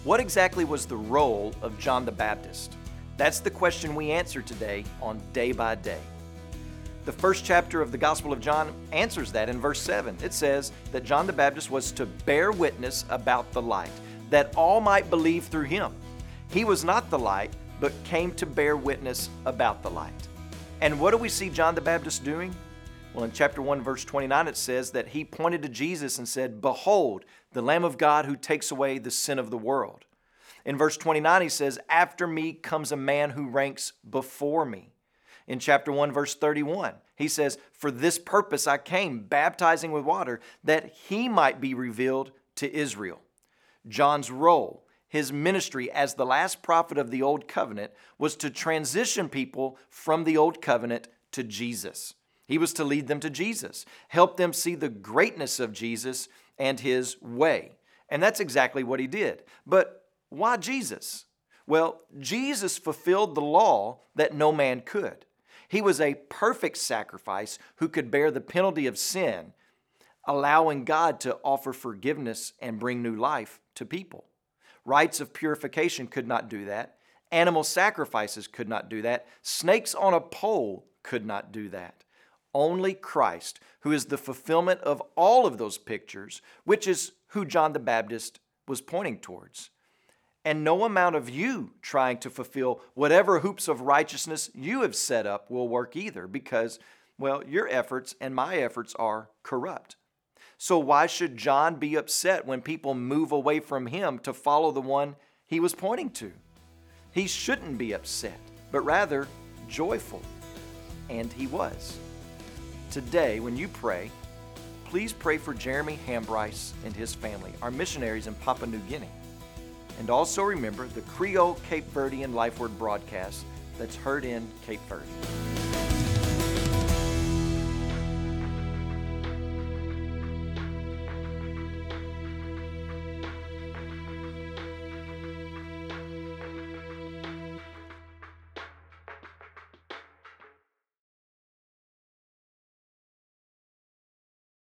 What exactly was the role of John the Baptist? That's the question we answer today on Day by Day. The first chapter of the Gospel of John answers that in verse 7. It says that John the Baptist was to bear witness about the light, that all might believe through him. He was not the light, but came to bear witness about the light. And what do we see John the Baptist doing? Well, in chapter 1, verse 29, it says that he pointed to Jesus and said, "Behold, the Lamb of God who takes away the sin of the world." In verse 29, he says, "After me comes a man who ranks before me." In chapter 1, verse 31, he says, "For this purpose I came, baptizing with water, that he might be revealed to Israel." John's role, his ministry as the last prophet of the Old Covenant, was to transition people from the Old Covenant to Jesus. He was to lead them to Jesus, help them see the greatness of Jesus and his way. And that's exactly what he did. But why Jesus? Well, Jesus fulfilled the law that no man could. He was a perfect sacrifice who could bear the penalty of sin, allowing God to offer forgiveness and bring new life to people. Rites of purification could not do that. Animal sacrifices could not do that. Snakes on a pole could not do that. Only Christ, who is the fulfillment of all of those pictures, which is who John the Baptist was pointing towards. And no amount of you trying to fulfill whatever hoops of righteousness you have set up will work either, because, well, your efforts and my efforts are corrupt. So why should John be upset when people move away from him to follow the one he was pointing to? He shouldn't be upset, but rather joyful. And he was. Today, when you pray, please pray for Jeremy Hambryce and his family, our missionaries in Papua New Guinea. And also remember the Creole Cape Verdean Life Word broadcast that's heard in Cape Verde.